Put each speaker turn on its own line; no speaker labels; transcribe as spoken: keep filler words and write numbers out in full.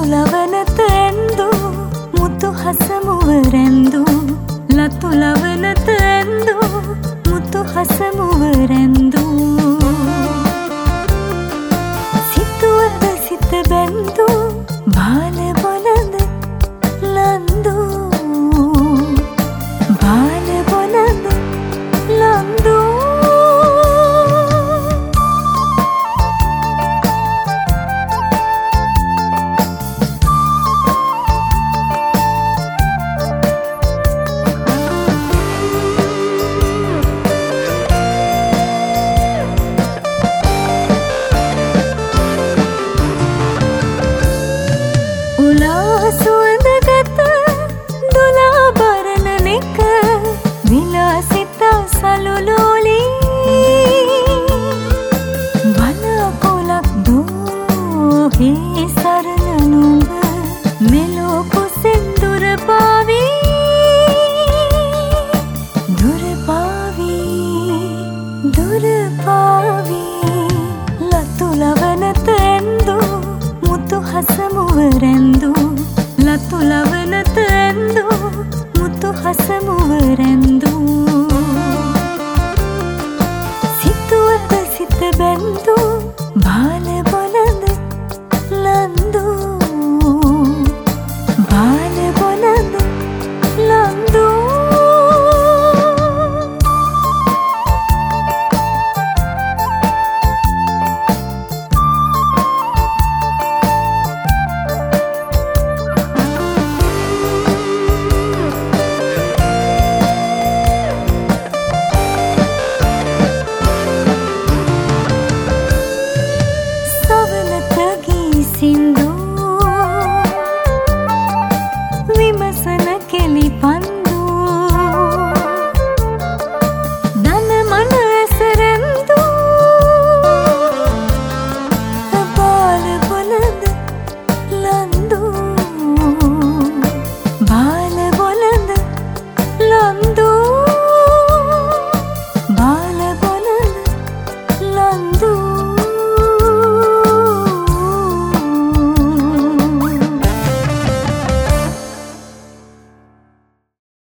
ලතුලවනත ඇන්දු මුතු හසමුවරැන්දු ලතුලවනත ඇන්දු මුතු හසමුවරැන්දු සිතුවද සිත බැන්දු බාල බොලඳ ලන්දු බාල බොලඳ ලන්දු සුවඳගත දුලා බරණ නෙක විලාසිතා සලුලෝලී වනකොලක් දෝහේ සරණ නුඹ මෙලෝ කුසෙන් දුර පාවී දුර පාවී දුර පාවී ලතුලවනත ඇන්දු මුතු හසමුවරැන්දු ලතුලවනත ඇන්දු මුතු හසමුවරැන්දු සිතුවද සිත බැන්දු බාල බොලඳ ලන්දු බාල බොලඳ ලන්දු සින්දු